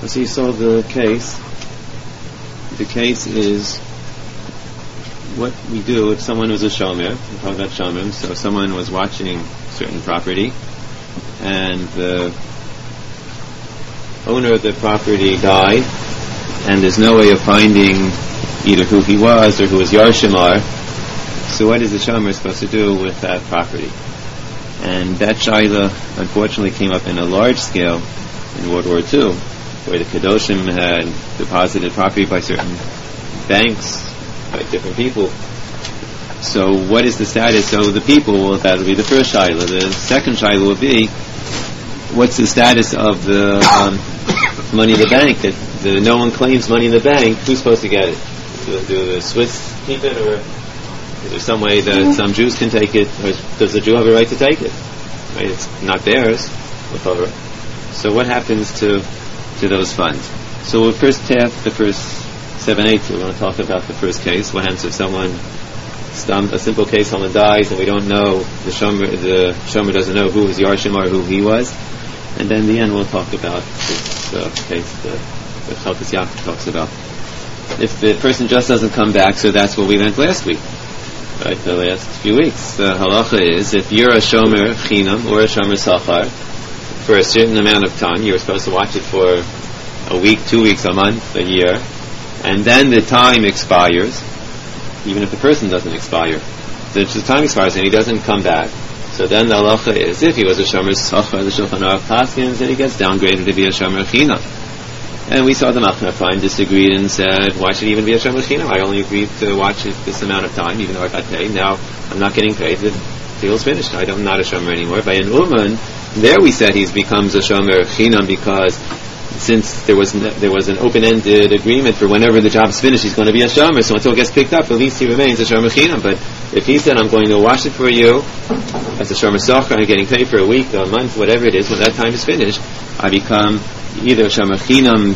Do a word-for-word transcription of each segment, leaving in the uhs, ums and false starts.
So you saw the case. The case is what we do if someone was a shomer. We talk about shomim. So if someone was watching certain property, and the owner of the property died, and there's no way of finding either who he was or who his yarshimar. So what is the shomer supposed to do with that property? And that shaila unfortunately came up in a large scale in World War Two, where the Kedoshim had deposited property by certain banks, by different people. So what is the status? So the people, well, that will be the first shaila. The second shaila will be, what's the status of the um, money in the bank? That the, no one claims money in the bank. Who's supposed to get it? Do, do the Swiss keep it, or is there some way that some Jews can take it? Or does the Jew have a right to take it? Right? It's not theirs. So what happens to to those funds? So we'll first have the first seven eighths. We're going to talk about the first case. What happens if someone, a simple case, someone dies and we don't know, the shomer, the shomer doesn't know who his yarshim or who he was. And then in the end we'll talk about this uh, case that the Chalkas Yaakov talks about. If the person just doesn't come back, so that's what we learned last week, right? The last few weeks. The halacha is, if you're a shomer chinam or a shomer sachar for a certain amount of time, you're supposed to watch it for a week, two weeks, a month, a year, and then the time expires, even if the person doesn't expire. So the time expires and he doesn't come back. So then the halacha is, if he was a shomer sachar, the Shulchan Aruch paskins, then he gets downgraded to be a shomer chinam. And we saw the Machna Ephraim disagreed and said, why should he even be a shomer chinam? I only agreed to watch it this amount of time, even though I got paid. Now I'm not getting paid. The deal's finished. I don't, I'm not a shomer anymore. By an uman, there we said he becomes a shomer chinam because since there was ne- there was an open-ended agreement for whenever the job's finished, he's going to be a shomer. So until it gets picked up, at least he remains a shomer chinam. But if he said, I'm going to wash it for you as a shomer sachar, I'm getting paid for a week, a month, whatever it is, when that time is finished, I become either a shomer chinam,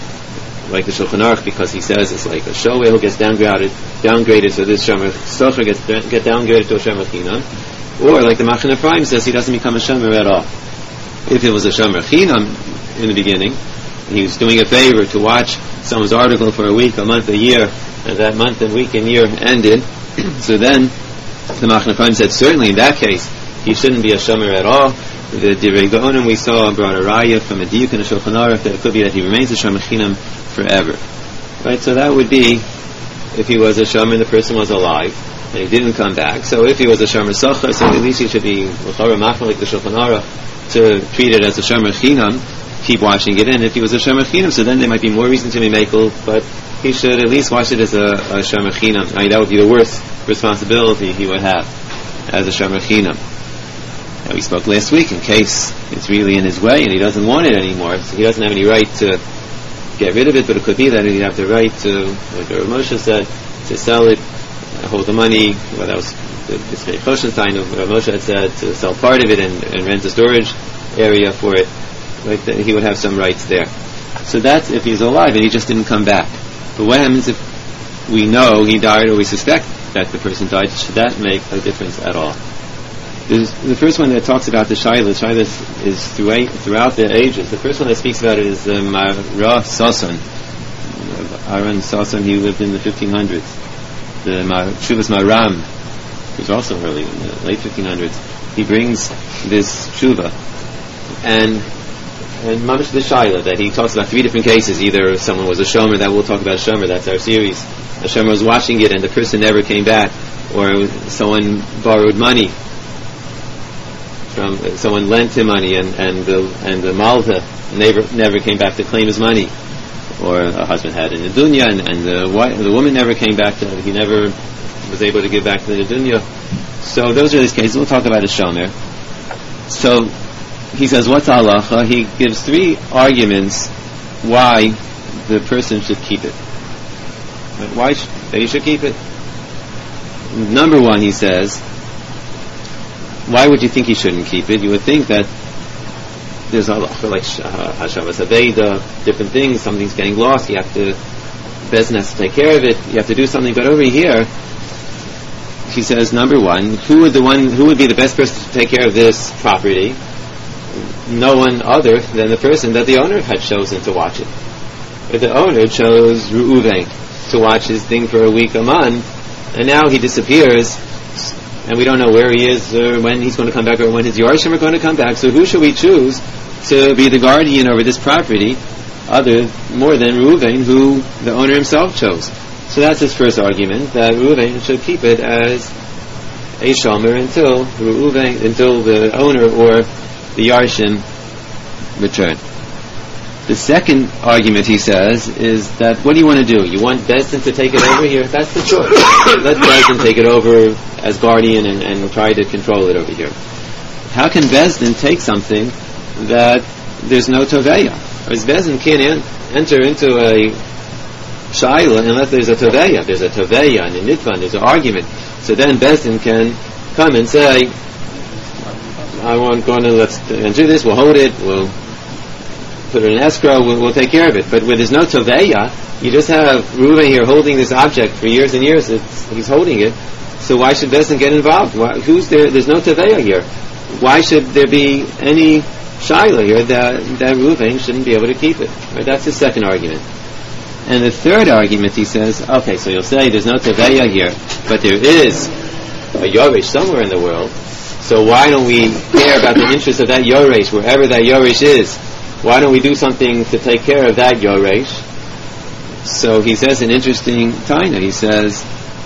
like the Shulchan Aruch, because he says it's like a shower who gets downgraded, downgraded, so this shomer sachar gets get downgraded to a shomer chinam, or like the Machna Ephraim says, he doesn't become a shomer at all. If it was a shomer chinam in the beginning, and he was doing a favor to watch someone's article for a week, a month, a year, and that month and week and year ended, so then the Machna Ephraim said certainly in that case he shouldn't be a shomer at all. The Divrei Gaonim we saw brought a raya from a diuk in a Shulchan Aruch that it could be that he remains a shomer chinam forever. Right, so that would be if he was a shomer and the person was alive and he didn't come back. So if he was a shomer sachar, so at least he should be l'chara machmal like the Shulchan Aruch to treat it as a shomer chinam, keep watching it. And if he was a shomer chinam, so then there might be more reason to be mekel, but he should at least watch it as a, a shomer chinam. I mean, that would be the worst responsibility he would have as a shomer chinam. Now, we spoke last week in case it's really in his way and he doesn't want it anymore, so he doesn't have any right to get rid of it, but it could be that he'd have the right to, like Rav Moshe said, to sell it, hold the money. Well, that was the Tzvei Choshenstein of Rav Moshe had said, to sell part of it and, and rent a storage area for it. Right, that he would have some rights there. So that's if he's alive and he just didn't come back. But what happens if we know he died or we suspect that the person died? Should that make a difference at all? There's the first one that talks about the Shaila. The Shaila is throughout, throughout the ages. The first one that speaks about it is the Mara Sasan. Aaron Sasan, he lived in the fifteen hundreds. The Shuvas Maram, who's also early in the late fifteen hundreds, he brings this Shuva. And and Mamish the Shaila, that he talks about three different cases. Either someone was a shomer, that we'll talk about shomer, that's our series. A shomer was watching it and the person never came back. Or someone borrowed money from someone lent him money and and the and the malta never never came back to claim his money, or a husband had in the dunya and, and the wife, the woman never came back to he never was able to give back to the dunya. So those are these cases. We'll talk about a shomer. So he says, what's halacha? He gives three arguments why the person should keep it. Why sh- they should keep it? Number one, he says, why would you think he shouldn't keep it? You would think that there's a halacha like Hashavas Aveda, different things, something's getting lost, you have to, Bezin has to take care of it, you have to do something. But over here, he says, number one, who would the one, who would be the best person to take care of this property? no one other than the person that the owner had chosen to watch it. If the owner chose Reuven to watch his thing for a week, a month, and now he disappears, and we don't know where he is or when he's going to come back or when his Yarshim are going to come back, so who should we choose to be the guardian over this property other, more than Reuven, who the owner himself chose? So that's his first argument, that Reuven should keep it as a shomer until Reuven, until the owner or the Yarshim return. The second argument, he says, is that what do you want to do? You want Beis Din to take it over here? That's the choice. Let Beis Din take it over as guardian and, and try to control it over here. How can Beis Din take something that there's no toveya? Because Beis Din can't en- enter into a shaila unless there's a toveya. There's a toveya and a nitvan, there's an argument. So then Beis Din can come and say, I want going to, let's do this, we'll hold it, we'll put it in escrow, we'll, we'll take care of it. But where there's no toveya, you just have Reuven here holding this object for years and years. It's, he's holding it. So why should Beis Din get involved? Why, who's there? There's no toveya here. Why should there be any shaila here that that Reuven shouldn't be able to keep it? Right? That's his second argument. And the third argument, he says, okay, so you'll say there's no toveya here, but there is a yoresh somewhere in the world. So why don't we care about the interest of that yoresh, wherever that yoresh is? Why don't we do something to take care of that yoresh? So he says an interesting taina. He says,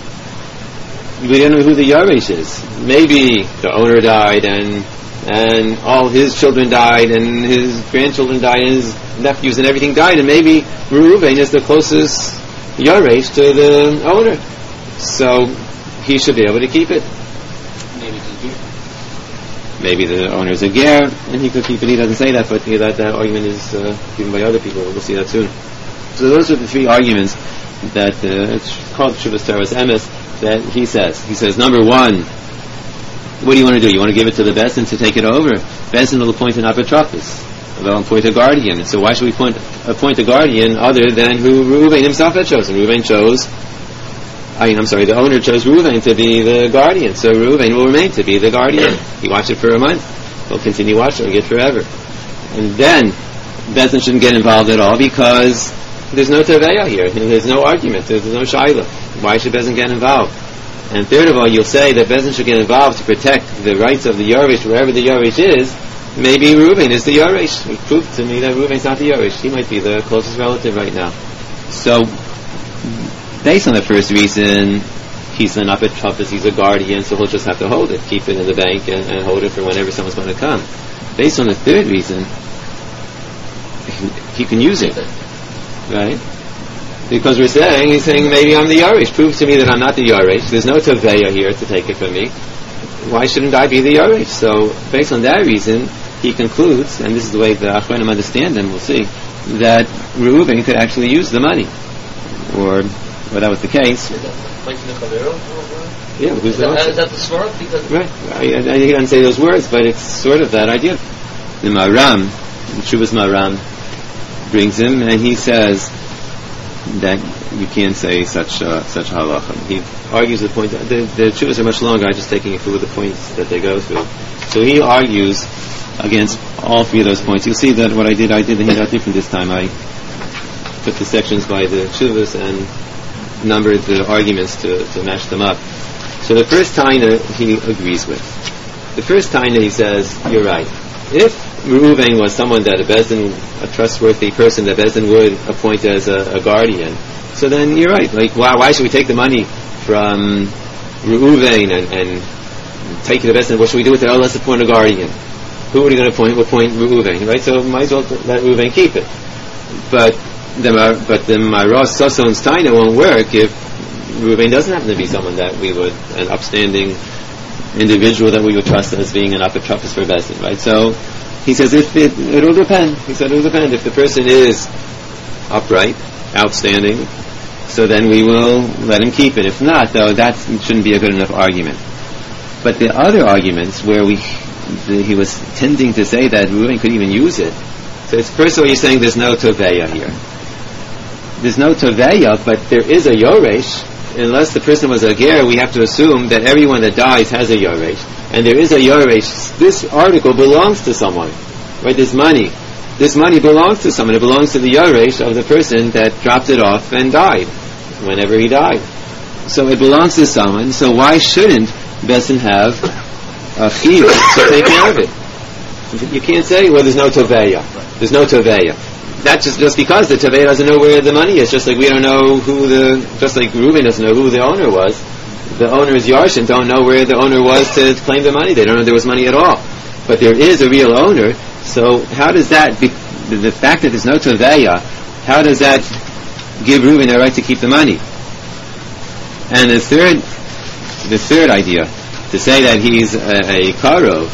we don't know who the yoresh is. Maybe the owner died and and all his children died and his grandchildren died and his nephews and everything died, and maybe Reuven is the closest yoresh to the owner. So he should be able to keep it. Maybe it's a ger. Maybe the owner is a ger, and he could keep it. He doesn't say that, but yeah, that, that argument is uh, given by other people. We'll see that soon. So those are the three arguments that uh, it's called Shuvas Teres Emes that he says. He says, number one, what do you want to do? You want to give it to the Beis Din to take it over? Beis Din will appoint an apotropos. They'll appoint a guardian. So why should we appoint, appoint a guardian other than who Reuven himself had chosen? Reuven chose, I mean, I'm sorry, the owner chose Reuven to be the guardian. So Reuven will remain to be the guardian. He watched it for a month. He'll continue watching it forever. And then Beis Din shouldn't get involved at all because there's no teveya here. There's no argument. There's no shaila. Why should Beis Din get involved? And third of all, you'll say that Beis Din should get involved to protect the rights of the yoresh wherever the yoresh is. Maybe Reuven is the yoresh. It proved to me that Reuven's not the yoresh. He might be the closest relative right now. So, based on the first reason, he's an apotropos, he's a guardian, so he'll just have to hold it, keep it in the bank, and, and hold it for whenever someone's going to come. Based on the third reason, he, he can use it, right? Because we're saying, he's saying, maybe I'm the yoresh. Prove to me that I'm not the yoresh. There's no teveya here to take it from me. Why shouldn't I be the yoresh? So, based on that reason, he concludes, and this is the way the Achronim understand them, we'll see, that Reuven could actually use the money. Or, well, that was the case. Is that like the Chavero? Yeah, who's is that, that, is that the sword? Because right. I, I, he doesn't say those words, but it's sort of that idea. The Maram, the Shuvas Maram, brings him, and he says that you can't say such uh, such halacha. He argues the point. The, the Shuvas are much longer. I'm just taking you through the points that they go through. So he argues against all three of those points. You'll see that what I did, I did the handout different this time. I took the sections by the Shuvas and numbered the arguments to, to match them up. So the first taina he agrees with. The first taina he says, you're right. If Reuven was someone that a Beis Din, a trustworthy person that Beis Din would appoint as a, a guardian, so then you're right. Like, why, why should we take the money from Reuven and, and take it to Beis Din? What should we do with it? Oh, let's appoint a guardian. Who are we going to appoint? We'll appoint Reuven, right? So might as well let Reuven keep it. But the but the Maros Soson's taina won't work if Reuven doesn't happen to be someone that we would, an upstanding individual that we would trust as being an apotropos for Beis Din, right? So he says if it it'll depend. He said it'll depend if the person is upright, outstanding. So then we will let him keep it. If not, though, that shouldn't be a good enough argument. But the other arguments where we the, he was tending to say that Reuven could even use it. So it's, first of all, you're saying there's no toveya here. There's no toveya, but there is a yoresh. Unless the person was a ger, we have to assume that everyone that dies has a yoresh. And there is a yoresh. This article belongs to someone. right? This money, this money belongs to someone. It belongs to the Yaresh of the person that dropped it off and died, whenever he died. So it belongs to someone, so why shouldn't Besin have a chiyuv to take care of it? You can't say, well, there's no toveya. There's no toveya. That's just, just because the toveya doesn't know where the money is, just like we don't know who the, just like Reuben doesn't know who the owner was. The owner's Yarshin don't know where the owner was to claim the money. They don't know there was money at all. But there is a real owner, so how does that, be, the, the fact that there's no toveya, how does that give Reuben the right to keep the money? And the third, the third idea, to say that he's a, a karov,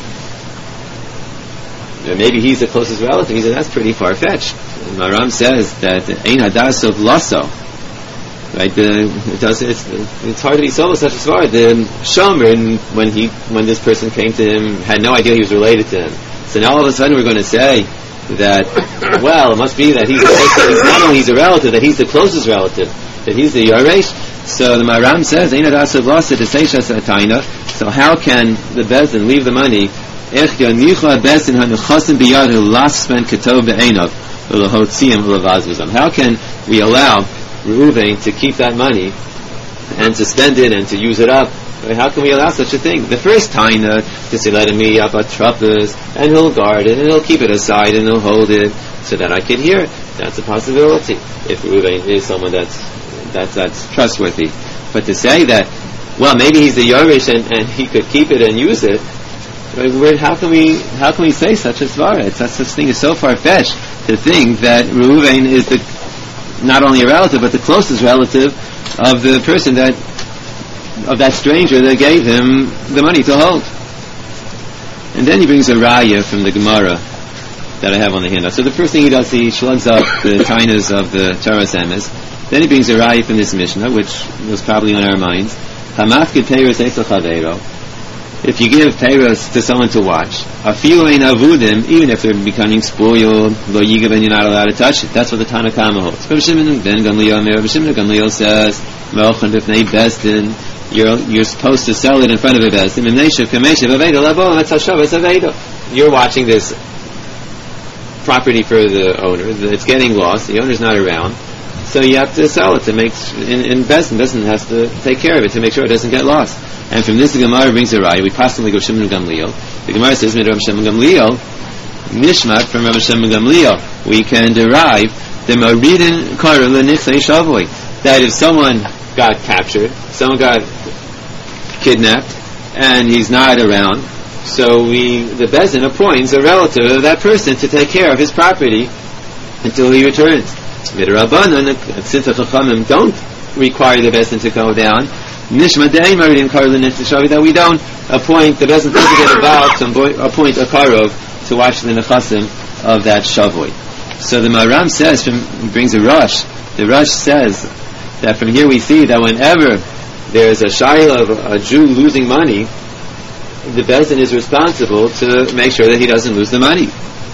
maybe he's the closest relative, he said that's pretty far-fetched. Maram says that ein hadas of lasso, right? The, it does, it's, it's hard to be so such as far. The shomer, when he, when this person came to him, had no idea he was related to him. So now all of a sudden we're going to say that, well, it must be that he's, he's not only he's a relative, that he's the closest relative, that he's the Yaresh. So the Maram says, so how can the Bezdin leave the money? How can we allow Reuven to keep that money and to spend it and to use it up? How can we allow such a thing? The first taina to say, let him be up at truppers, and he'll guard it, and he'll keep it aside, and he'll hold it, so that I can hear it. That's a possibility, if Reuven is someone that's That's, that's trustworthy. But to say that, well, maybe he's the Yaresh and, and he could keep it and use it, right, how can we how can we say such a svara? Such such thing is so far-fetched to think that Reuven is the not only a relative but the closest relative of the person that of that stranger that gave him the money to hold. And then he brings a raya from the Gemara that I have on the handout. So the first thing he does, he slugs up the tainas of the Torah Emes. Then he brings a raya from this Mishnah, which was probably on our minds. Hamafkid peiros eisel chaveiro. If you give peiros to someone to watch, afilu ein avudim, even if they're becoming spoiled, lo yigav, and you're not allowed to touch it. That's what the Tanna Kama holds. Ben Gamliel, Ben Gamliel says, Melchan b'fnei Bezdin, you're you're supposed to sell it in front of a Bezdin. You're watching this property for the owner. It's getting lost. The owner's not around. So you have to sell it to make, in, in Bezdin, Bezdin has to take care of it to make sure it doesn't get lost. And from this the Gemara brings a raya. We possibly go Shimon Gamliel. The Gemara says, Rav Shimon Gamliel, Nishmat from Rav Shimon Gamliel, we can derive the Maridin Kara L'Nichlei Shavoi, that if someone got captured, someone got kidnapped, and he's not around, so we, the Bezdin appoints a relative of that person to take care of his property until he returns. Midrabanan, since the Chachamim don't require the Bezdin to go down, Nishma Dei Maridin Kara L'Nichlei Shavoi, that we don't appoint, the Bezdin doesn't get involved to appoint a Karov to watch the Nechasim of that Shavoi. So the Maram says, from, brings a Rosh, the Rosh says that from here we see that whenever there's a shayla of a Jew losing money, the Bezdin is responsible to make sure that he doesn't lose the money.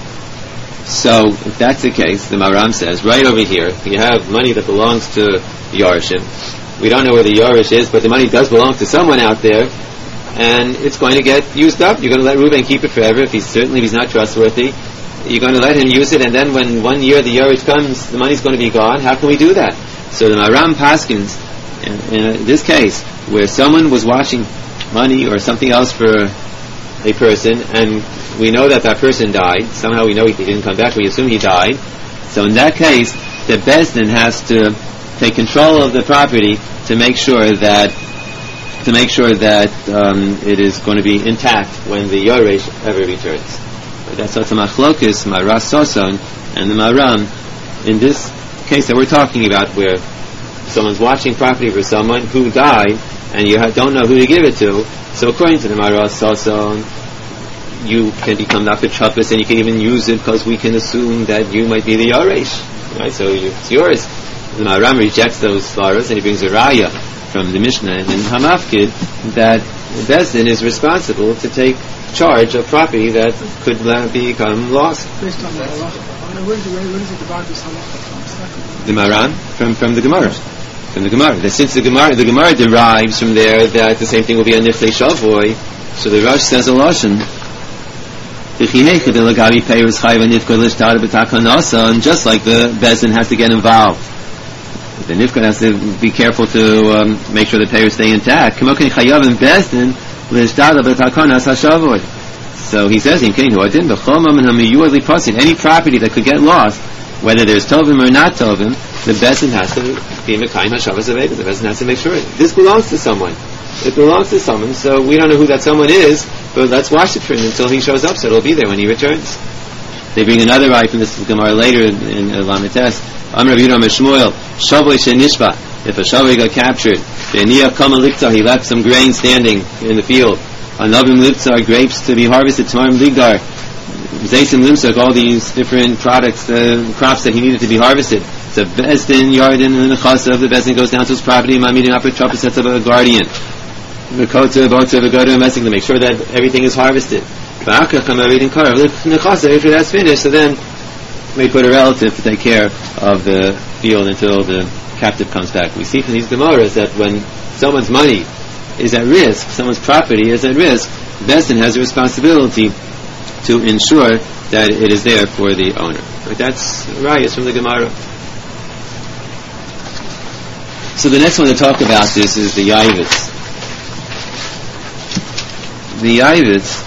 So, if that's the case, the Maram says, right over here, you have money that belongs to Yarishim. We don't know where the Yarish is, but the money does belong to someone out there, and it's going to get used up. You're going to let Reuben keep it forever. If he's certainly if he's not trustworthy, you're going to let him use it, and then when one year the Yarish comes, the money's going to be gone. How can we do that? So the Maram Paskins, in, in this case, where someone was watching money or something else for a person, and we know that that person died, somehow we know he didn't come back, we assume he died, so in that case, the Bezdin has to take control of the property to make sure that to make sure that um, it is going to be intact when the Yoresh ever returns. But that's what's a machlokis, Maras Soson, and the Maram, in this case that we're talking about, where someone's watching property for someone who died, and you ha- don't know who to give it to, so according to the Maras Soson, you can become Nafit Chappis, and you can even use it because we can assume that you might be the Yoresh, right? So you, it's yours. The Maram rejects those svaras, and he brings a raya from the Mishnah and Hamafkid that Bezdin is responsible to take charge of property that could become lost. Based on the halacha, where does it divide this halacha from? The Maran from from the Gemara, from the Gemara. That since the Gemara the Gemara derives from there that the same thing will be a Nichlei Shavoi, so the Rosh says a lashon And just like the Bezdin has to get involved, the Nifkon has to be careful to um, make sure the payers stay intact. So he says, any property that could get lost, whether there's Tovim or not Tovim, the Bezdin has to be Mekayim HaShavas Aveda. The Bezdin has to make sure this belongs to someone. It belongs to someone, so we don't know who that someone is, but let's watch it for him until he shows up, so it'll be there when he returns. They bring another right from this Gemara later in, in uh, Lamites. Amar Rav Yudam Shmuel, Shavoi Shenishba. If a Shavoi got captured, Be'niyah Kama Likta, he left some grain standing in the field. Anavim Lipta are grapes to be harvested. Tamarim Ligdar, Zaysim Limsak, all these different products, uh, crops that he needed to be harvested. So Bezdin, Yarden, and the Chasa of the Bezdin goes down to his property. My meeting upper trumpet sets of a guardian. The Kota, Bota, the go to a messing to make sure that everything is harvested. After that's finished, so then we put a relative to take care of the field until the captive comes back. We see from these Gemaras that when someone's money is at risk, someone's property is at risk, Bezdin has a responsibility to ensure that it is there for the owner. But that's rayas from the Gemara. So the next one to talk about this is the Yavitz. The Yavitz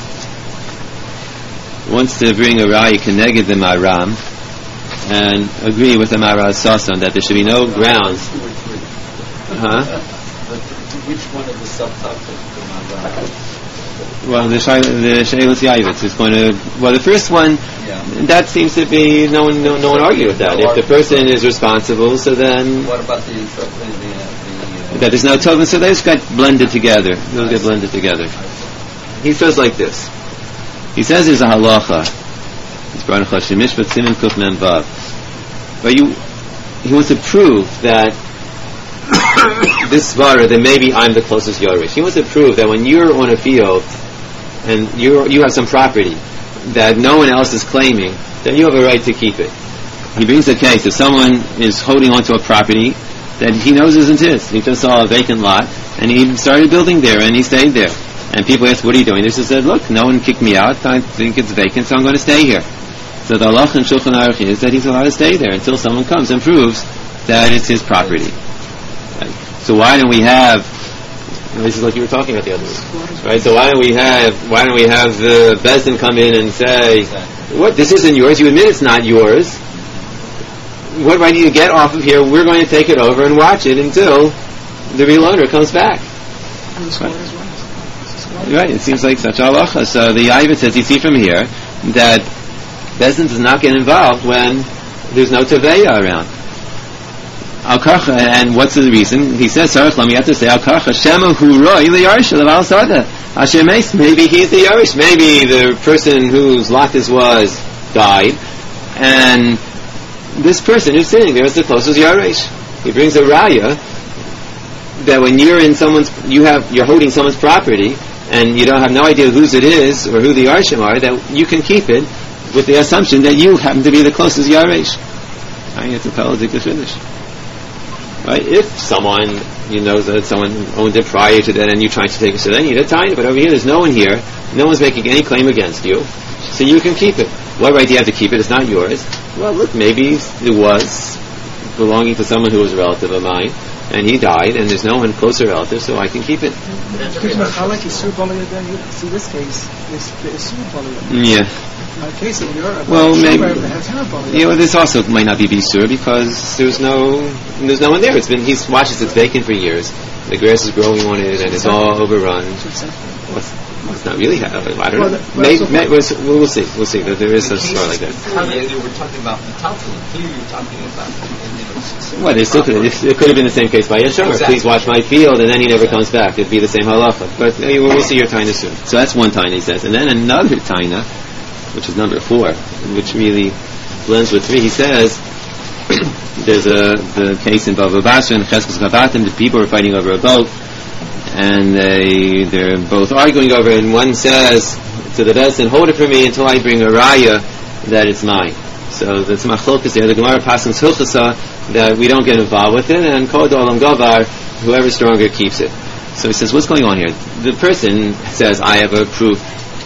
wants to bring a raya keneged the Maram and agree with the Maraz Sasan that there should be no grounds. Huh? Which one of the subtopics of the Maram? Well, the Sheilas Yavitz is going to. Well, the first one, yeah. That seems to be no one, no, no one argued with that. If the person is responsible, so then. What about the, the, the, the that there's no Tovim, so they just got blended together. Those get blended together. He says like this. He says there's a halacha. It's Baruch Hashem Mishpat Siman Kuf Mem Vav. But you, he wants to prove that this svara, that maybe I'm the closest Yorish. He wants to prove that when you're on a field and you you have some property that no one else is claiming, then you have a right to keep it. He brings a case if someone is holding onto a property that he knows isn't his. He just saw a vacant lot and he started building there and he stayed there. And people ask, what are you doing? He said, look, no one kicked me out. I think it's vacant, so I'm going to stay here. So the halach in Shulchan Aruch is that he's allowed to stay there until someone comes and proves that it's his property. Right. So why don't we have? This is like you were talking about the other week, right? So why don't we have? Why don't we have the Bezdin come in and say, what? This isn't yours. You admit it's not yours. What right do you get off of here? We're going to take it over and watch it until the real owner comes back. Right, it seems like such a halacha. So the Yavitz says, you see from here that Bezdin does not get involved when there's no Taveya around. Al Karcha, and what's the reason? He says, Sarach Lam, you have to say, Al Karcha, Shema Hu Roi L'Yarsha L'Val Sada. Asher Meis, maybe he's the Yarish. Maybe the person whose lot this was died, and this person who's sitting there is the closest Yarish. He brings a raya that when you're in someone's, you have, you're holding someone's property, and you don't have no idea whose it is or who the Yarshim are, that you can keep it with the assumption that you happen to be the closest Yaresh. I think it's a Peladik Finish. Right? If someone, you know that someone owned it prior to that and you're trying to take it, so then you need a tiny, but over here there's no one here, no one's making any claim against you, so you can keep it. What right do you have to keep it? It's not yours. Well, look, maybe it was belonging to someone who was a relative of mine, and he died, and there's no one closer relative, so I can keep it. I like Isur Baliyah then. See this case, this the Isur Baliyah. Yeah. A case of your well, maybe. Yeah, well, this also might not be Bisur because there's no there's no one there. It's been he's watched it's vacant for years. The grass is growing on it, and it's all overrun. Well, it's, it's not really. I don't know. Well, the, maybe, maybe, we'll, we'll see. We'll see. There is a story like that. How they, they were talking about metaltalin. Here you're talking about. Well, they still could. It, it could have been the same case by Yeshua. Exactly. Please watch my field, and then he never comes back. It'd be the same halacha. But uh, we'll see your taina soon. So that's one taina he says, and then another taina, which is number four, which really blends with three. He says there's a the case in Bava Basra and Cheskes Gavatim. The people are fighting over a boat, and they they're both arguing over it. And one says to the Bezdin, "Hold it for me until I bring a raya that it's mine." So the Tzmachlokas there, the Gemara passes Hilchasa that we don't get involved with it, and Kod Olam Gavar, whoever's stronger keeps it. So he says, what's going on here? The person says, I have a proof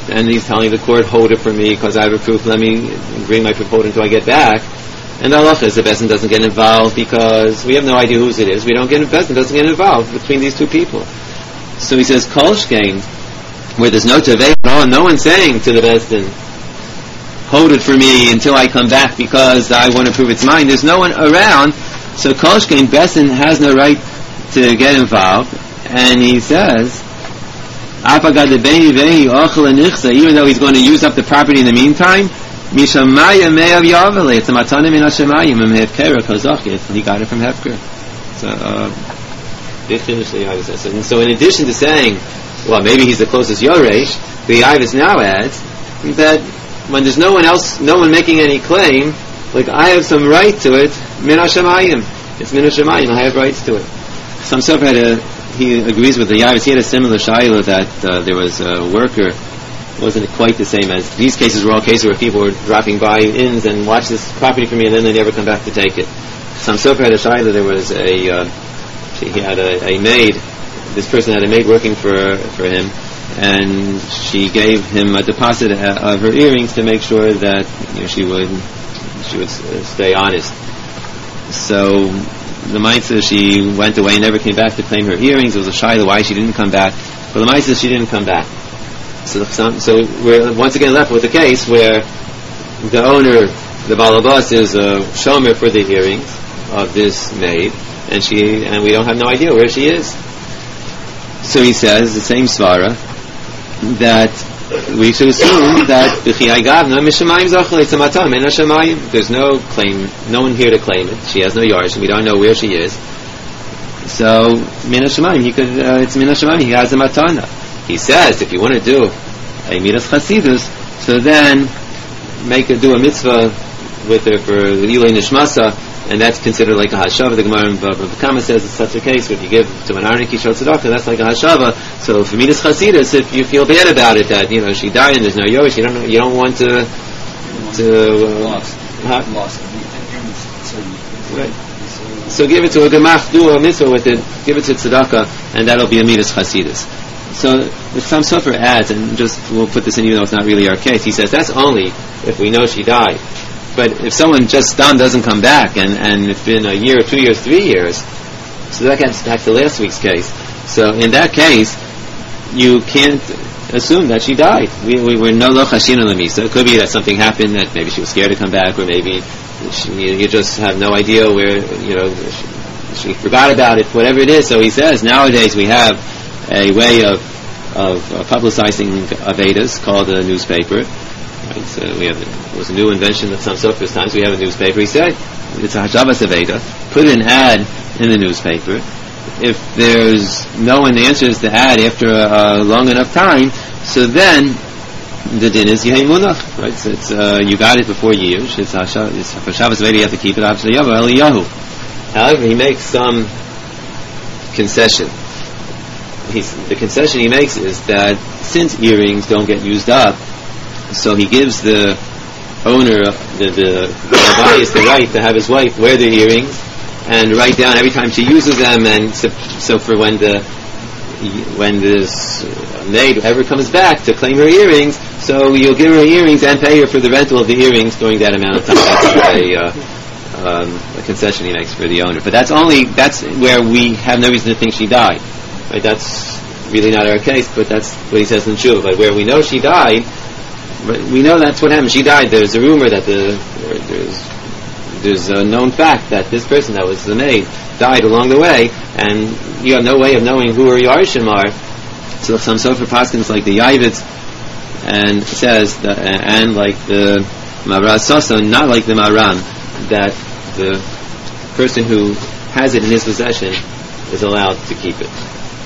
and he's telling the court, hold it for me because I have a proof, let me bring my proof, hold it until I get back. And the halacha is the Beis Din doesn't get involved because we have no idea whose it is. We don't get, Beis Din doesn't get involved between these two people. So he says, Kol Shkein, where there's no tevei at all, no one's saying to the Beis Din, hold it for me until I come back because I want to prove it's mine. There's no one around, so Kol Shkein, Beis Din has no right to get involved. And he says, even though he's going to use up the property in the meantime, it's a matana min hashemayim im hefker kozachit. He got it from Hefker. So, uh, they finished the Yavis. And so, in addition to saying, well, maybe he's the closest Yoresh, the Yavis now adds that when there's no one else, no one making any claim, like I have some right to it, min hashemayim. It's min hashemayim. I have rights to it. Some Sofer had a. He agrees with the Yavis. He had a similar shaila that uh, there was a worker. Wasn't quite the same as these cases were all cases where people were dropping by inns and watch this property for me and then they never come back to take it. Some Sofer had a shaila. There was a uh, he had a, a maid. This person had a maid working for for him, and she gave him a deposit of her earrings to make sure that you know she would she would stay honest. So the Maisa, she went away and never came back to claim her earrings. It was a shaila why she didn't come back. But the Maisa, she didn't come back. So, so we're once again left with a case where the owner, the balabas, is a shomer for the earrings of this maid, and she and we don't have no idea where she is. So he says the same svara that we should assume that there's no claim, no one here to claim it. She has no yards, and we don't know where she is. So min hashemayim, he could. Uh, it's min hashemayim. He has a matana. He says if you want to do a midas chasidus, so then make her do a mitzvah with her for ilay nishmasa, and that's considered like a hashava. The Gemara in Bava Kama says it's such a case where if you give to an arnik yishol tzedakah, that's like a hashava. So for midas chasidus, if you feel bad about it that you know she died and there's no yosh, you don't know, you don't want to to uh, lost huh? lost right. So give it to a gemach, do a mitzvah with it, give it to tzedakah, and that'll be a midas chasidus. So the Sam Sofer adds, and just we'll put this in even though it's not really our case, he says that's only if we know she died. But if someone just done doesn't come back, and, and it's been a year, two years, three years, so that gets back to last week's case. So in that case, you can't assume that she died. We, we were no lo chashin lemisa. It could be that something happened, that maybe she was scared to come back, or maybe she, you just have no idea where, you know, she, she forgot about it, whatever it is. So he says, nowadays we have a way of of uh, publicizing Avedas called a newspaper. Right? So we have it was a new invention of some Sofer's times. We have a newspaper. He said it's a Hashavas Aveda. Put an ad in the newspaper. If there's no one answers the ad after a, a long enough time, so then the din is Yehei Munach. Right? So it's uh, you got it before years. It's Hashavas Aveda. You have to keep it. Eliyahu. However, he makes some concession. He's, the concession he makes is that since earrings don't get used up, so he gives the owner, the the bias, the right to have his wife wear the earrings and write down every time she uses them, and so, so for when the when this maid ever comes back to claim her earrings, so you'll give her earrings and pay her for the rental of the earrings during that amount of time. That's a, uh, um, a concession he makes for the owner, but that's only that's where we have no reason to think she died. Right, that's really not our case, but that's what he says in Tshuva. But where we know she died, we know that's what happened. She died. There's a rumor that the there's there's a known fact that this person that was the maid died along the way, and you have no way of knowing who her Yarshim are. So some Sofer Paskins like the Yavitz and says that, and like the Maraz Sason, not like the Maram, that the person who has it in his possession is allowed to keep it.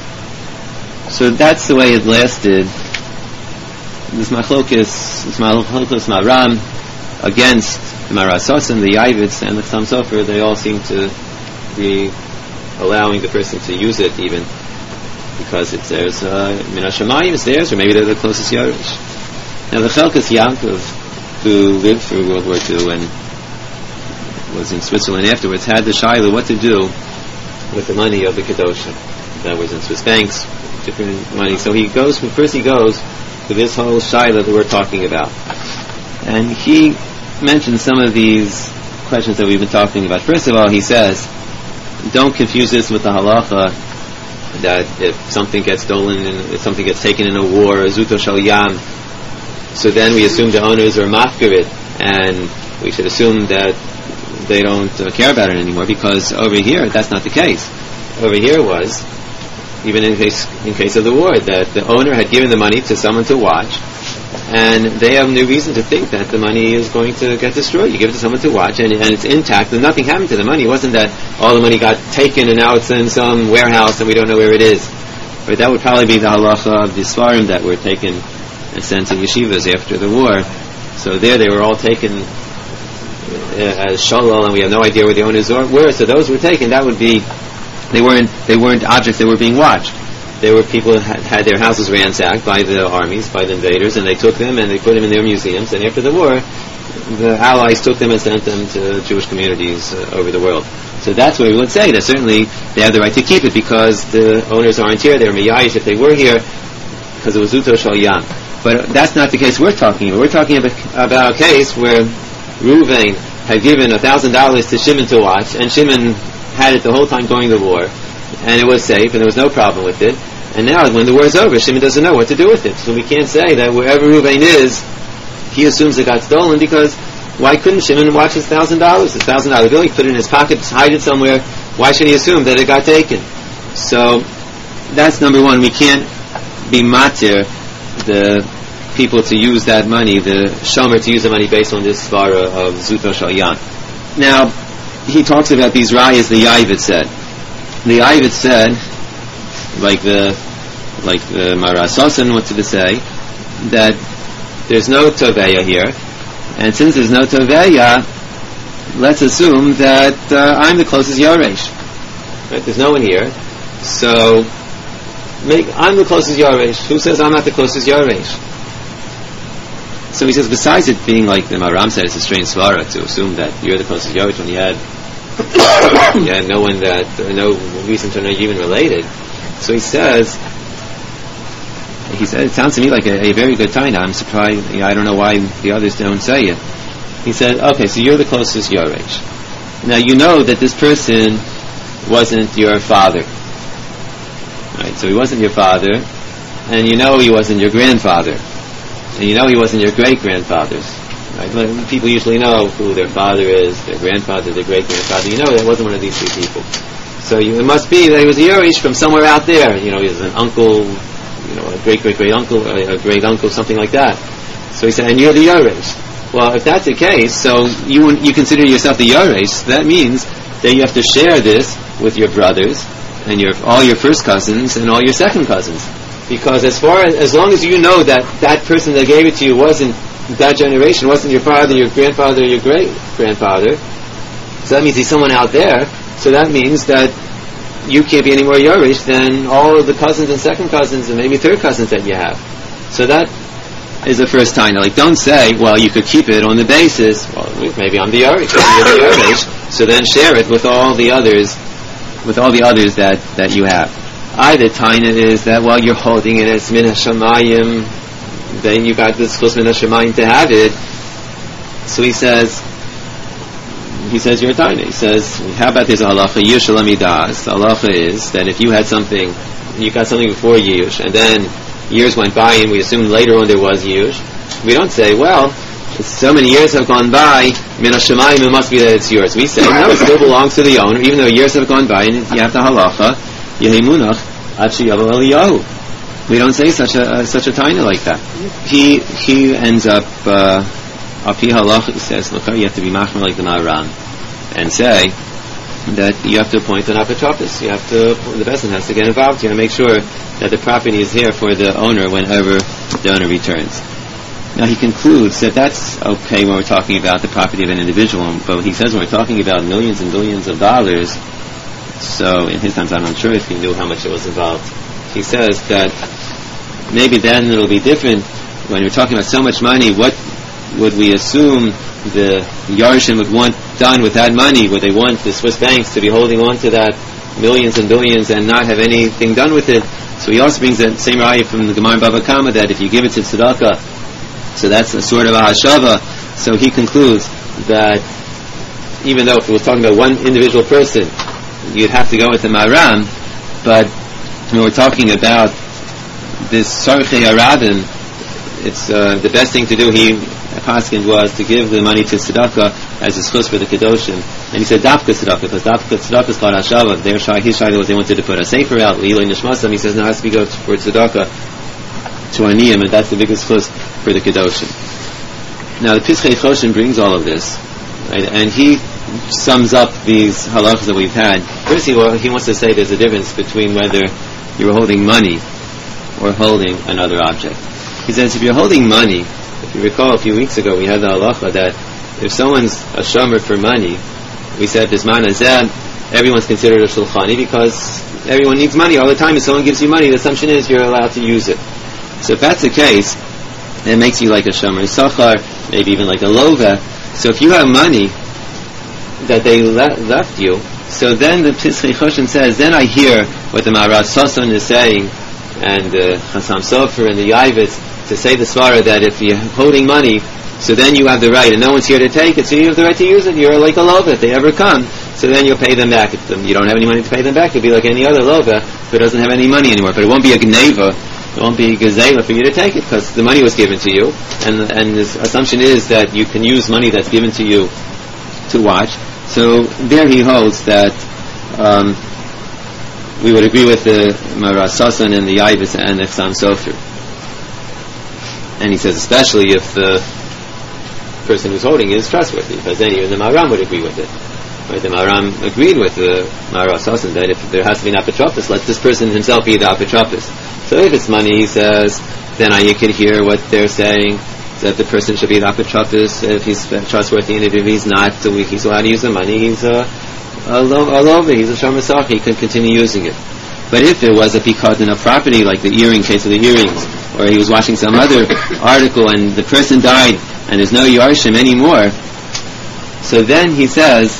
So that's the way it lasted. This machlokes, this machlokes Maram against the Marasosim, the Yavitz, and the Sam Sofer, they all seem to be allowing the person to use it even because it's theirs. Min Hashemayim is theirs, or maybe they're the closest Yerush. Now the Chelkas Yankov, who lived through World War Two and was in Switzerland afterwards, had the shaila what to do with the money of the Kedoshim that was in Swiss banks, different money. So he goes, first he goes for this whole shaila that we're talking about. And he mentioned some of these questions that we've been talking about. First of all, he says, don't confuse this with the halacha that if something gets stolen, in, if something gets taken in a war, zuto shel yam, so then we assume the owners are mafkarit, and we should assume that they don't uh, care about it anymore, because over here that's not the case. Over here was, even in case in case of the war, that the owner had given the money to someone to watch, and they have no reason to think that the money is going to get destroyed. You give it to someone to watch, and, and it's intact, and nothing happened to the money. It wasn't that all the money got taken and now it's in some warehouse and we don't know where it is. But that would probably be the halacha of the Sfarim that were taken and sent to yeshivas after the war. So there they were all taken uh, as shalal, and we have no idea where the owners were. So those were taken. That would be, they weren't they weren't objects that were being watched. There were people who had, had their houses ransacked by the armies, by the invaders, and they took them and they put them in their museums. And after the war, the Allies took them and sent them to Jewish communities uh, over the world. So that's where we would say that certainly they have the right to keep it, because the owners aren't here. They're miyayish if they were here, because it was zuto shel yam. But that's not the case we're talking about. We're talking about, about a case where Reuven had given a thousand dollars to Shimon to watch, and Shimon had it the whole time during the war, and it was safe, and there was no problem with it. And now, when the war is over, Shimon doesn't know what to do with it. So we can't say that wherever Reuven is, he assumes it got stolen, because why couldn't Shimon watch his thousand dollars? His thousand dollar bill, he put it in his pocket, hide it somewhere. Why should he assume that it got taken? So that's number one. We can't be matir the people to use that money, the shomer to use the money based on this svara of zuto shel yam. Now, he talks about these rayas the Yavit said. The Yavit said, like the like the Marasosan, what did it say? That there's no toveya here, and since there's no toveya, let's assume that uh, I'm the closest Yaresh. Right? There's no one here, so make, I'm the closest Yaresh. Who says I'm not the closest Yaresh? So he says, besides it being like the Maram said, it's a strange svara to assume that you're the closest Yaresh when you had you had no one that, uh, no reason to know you even related. So he says, he said, it sounds to me like a, a very good taina. I'm surprised, you know, I don't know why the others don't say it. He said, okay, so you're the closest Yaresh. Now you know that this person wasn't your father. Right, so he wasn't your father, and you know he wasn't your grandfather, and you know he wasn't your great-grandfather's. Right? People usually know who their father is, their grandfather, their great-grandfather. You know that wasn't one of these three people. So you, it must be that he was a Yerush from somewhere out there. You know, he was an uncle, you know, a great-great-great-uncle, a, a great-uncle, something like that. So he said, and you're the Yerush. Well, if that's the case, so you you consider yourself the Yerush, that means that you have to share this with your brothers, and your all your first cousins, and all your second cousins. Because as far as, as long as you know that that person that gave it to you wasn't that generation, wasn't your father, your grandfather, your great-grandfather, so that means he's someone out there. So that means that you can't be any more Yerush than all of the cousins and second cousins and maybe third cousins that you have. So that is the first time. Like, don't say, well, you could keep it on the basis, well, maybe I'm the Yerush, you're the Yerush, so then share it with all the others, with all the others that, that you have. Either taina is that, well, you're holding it as min hashamayim, then you got this chus min hashamayim to have it. So he says, he says you're a taina. He says, how about this halacha, yush alamidas? The halacha is that if you had something, you got something before yush, and then years went by, and we assume later on there was yush, we don't say, well, so many years have gone by, min hashamayim, it must be that it's yours. We say, no, it still belongs to the owner, even though years have gone by, and you have the halacha, yehimunach, achi yavo eliyahu. We don't say such a uh, such a taina like that. He he ends up uh, api halacha, he says, look, you have to be machmer like the Maharan and say that you have to appoint an apotropos. You have to, the bezdin has to get involved. You have to make sure that the property is here for the owner whenever the owner returns. Now he concludes that that's okay when we're talking about the property of an individual, but he says when we're talking about millions and billions of dollars, so in his times I'm not sure if he knew how much it was involved. He says that maybe then it'll be different when you're talking about so much money. What would we assume the Yarshim would want done with that money? Would they want the Swiss banks to be holding on to that millions and billions and not have anything done with it? So he also brings that same raya from the Gemara Bava Kama that if you give it to tzedakah, so that's a sort of a hashava. So he concludes that even though if it was talking about one individual person, you'd have to go with the maram, but when we're talking about this sarchei arabim, it's uh, the best thing to do. He paskin was to give the money to tzedakah as a schus for the kedoshim, and he said dafka tzedakah because dafka tzedakah is called hashava. Their shai, his shai was they wanted to put a sefer out leiloi nishmasam. He says no, it has to be go for tzedakah to aniyim, and that's the biggest schus for the kedoshim. Now the Pischei Choshen brings all of this, right, and he sums up these halachas that we've had. First, he, he wants to say there's a difference between whether you're holding money or holding another object. He says if you're holding money, if you recall a few weeks ago we had the halacha that if someone's a shomer for money, we said bisman hazeh, everyone's considered a shulchani because everyone needs money all the time. If someone gives you money, the assumption is you're allowed to use it. So if that's the case, it makes you like a shomer sachar, maybe even like a lova. So if you have money that they le- left you, so then the Pischei Choshen says, then I hear what the Maharat Soson is saying, and the uh, Chassam Sofer and the Yavitz, to say the svara that if you're holding money, so then you have the right, and no one's here to take it, so you have the right to use it. You're like a lova. If they ever come, so then you'll pay them back. If you don't have any money to pay them back, it'll be like any other lova who doesn't have any money anymore. But it won't be a gneva, it won't be a gazela for you to take it because the money was given to you, and and the assumption is that you can use money that's given to you to watch. So there he holds that um, we would agree with the Maharat Soson and the Yavitz and the Chassam Sofer. And he says especially if the person who's holding it is trustworthy, because then even the Maharam would agree with it. Right? The Maharam agreed with the Maharat Soson that if there has to be an apotropos, let this person himself be the apotropos. So if it's money, he says, then I could hear what they're saying, that the person should be the apotropos if he's trustworthy, and if he's not, so he's allowed to use the money, he's a, a, lo- a lover, he's a shomer sach, he can continue using it. But if there was a pikadon of property, like the earring case of the earrings, or he was watching some other article and the person died and there's no yarshim anymore, so then he says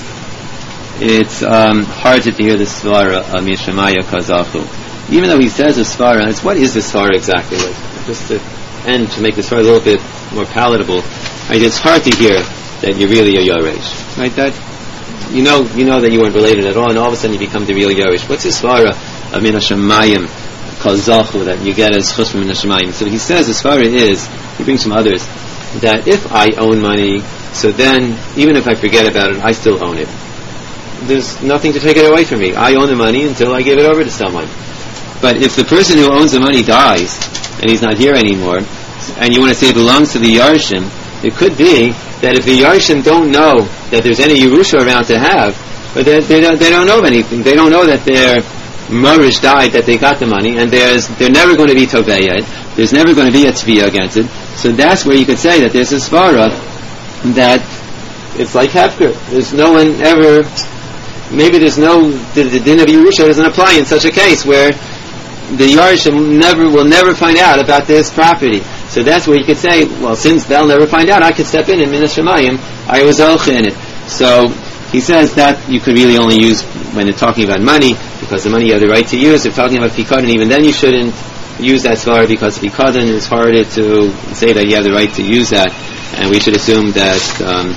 it's um, hard to hear the svara of Mishamaya Kazachu. Even though he says a svara, it's what is the svara exactly? Like, just to end to make the svara a little bit more palatable, right? It's hard to hear that you're really a yoresh, right? That you know, you know that you weren't related at all, and all of a sudden you become the real yoresh. What's the svara of Min Hashemayim Kazachu that you get as chus from Min Hashemayim? So he says the svara is, he brings from others, that if I own money, so then even if I forget about it, I still own it. There's nothing to take it away from me. I own the money until I give it over to someone. But if the person who owns the money dies and he's not here anymore, and you want to say it belongs to the Yarshim, it could be that if the Yarshim don't know that there's any Yerusha around to have, but they, they don't they don't know anything. They don't know that their Morish died, that they got the money, and there's they're never going to be Tovei. There's never going to be a Tzviya against it. So that's where you could say that there's a svara that it's like Hefker. There's no one ever. Maybe there's no the, the din of Yerusha doesn't apply in such a case where the Yarshim never will never find out about this property. So that's where you could say, well, since they'll never find out, I could step in and Min Hashemayim, I was Elcha in it. So he says that you could really only use when they're talking about money, because the money you have the right to use. If talking about Pikadon, even then you shouldn't use that svara, because Pikadon is harder to say that you have the right to use that, and we should assume that um,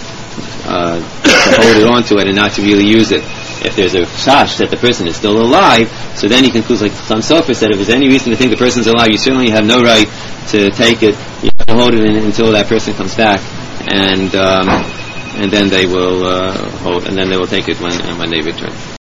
uh, to hold it on to it and not to really use it. If there's a shash that the person is still alive, so then he concludes, like Chassam Sofer said, if there's any reason to think the person's alive, you certainly have no right to take it. You have to hold it in, until that person comes back, and um, and then they will uh, hold, and then they will take it when when they return.